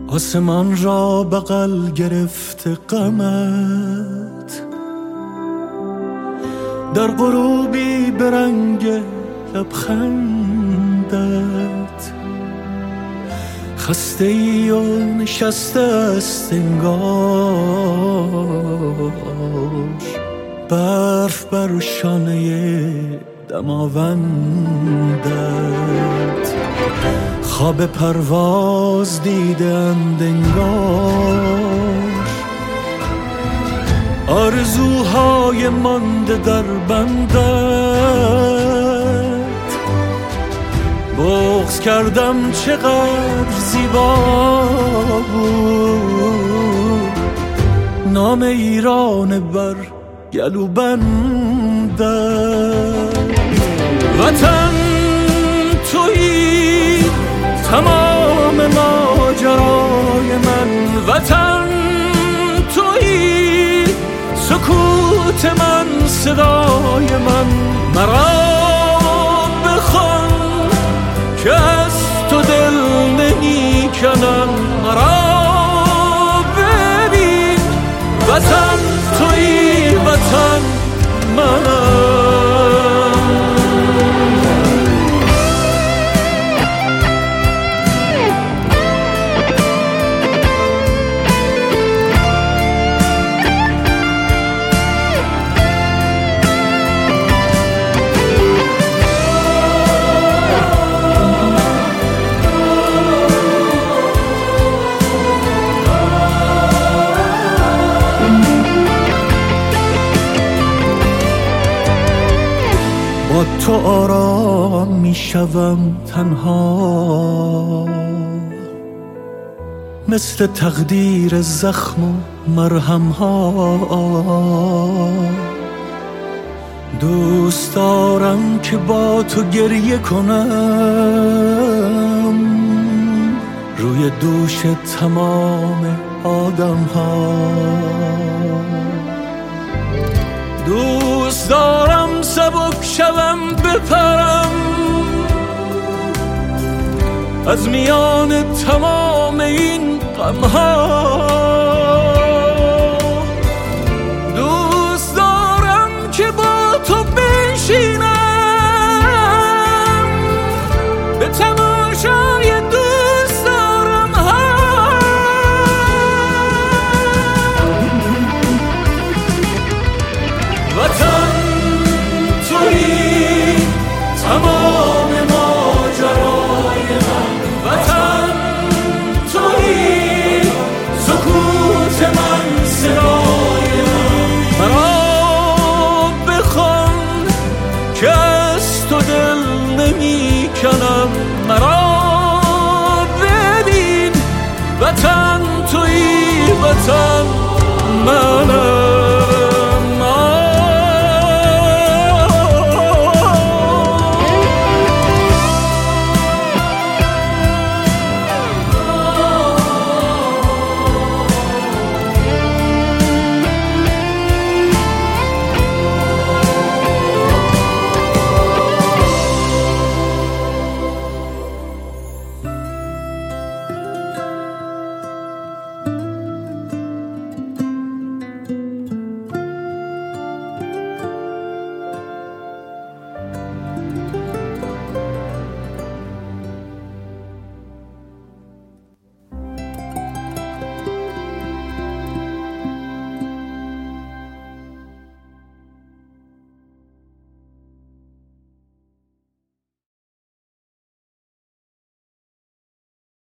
آسمان را بغل گرفته غمت، در غروبی به رنگ لبخندت، خسته ای و نشسته است انگار برف بر شانه دماوندت. خواب پرواز دیدند انگار آرزوهای مانده در بندت. بغض کردم چقدر زیبا بود نام ایران بر گلوبندت. وطن تویی تمام ماجرای من، وطن تویی سکوت من صدای من. مرا بخوان که از تو دل نمی کنم، مرا ببین وطن تویی وطن منم. با تو آرام می شوم تنها، مثل تقدیر زخم و مرهم ها. دوست دارم که با تو گریه کنم روی دوش تمام آدم ها. دوست دارم سبک شوم بپرم از میان تمام این غمها. دوست دارم که با تو بنشینم به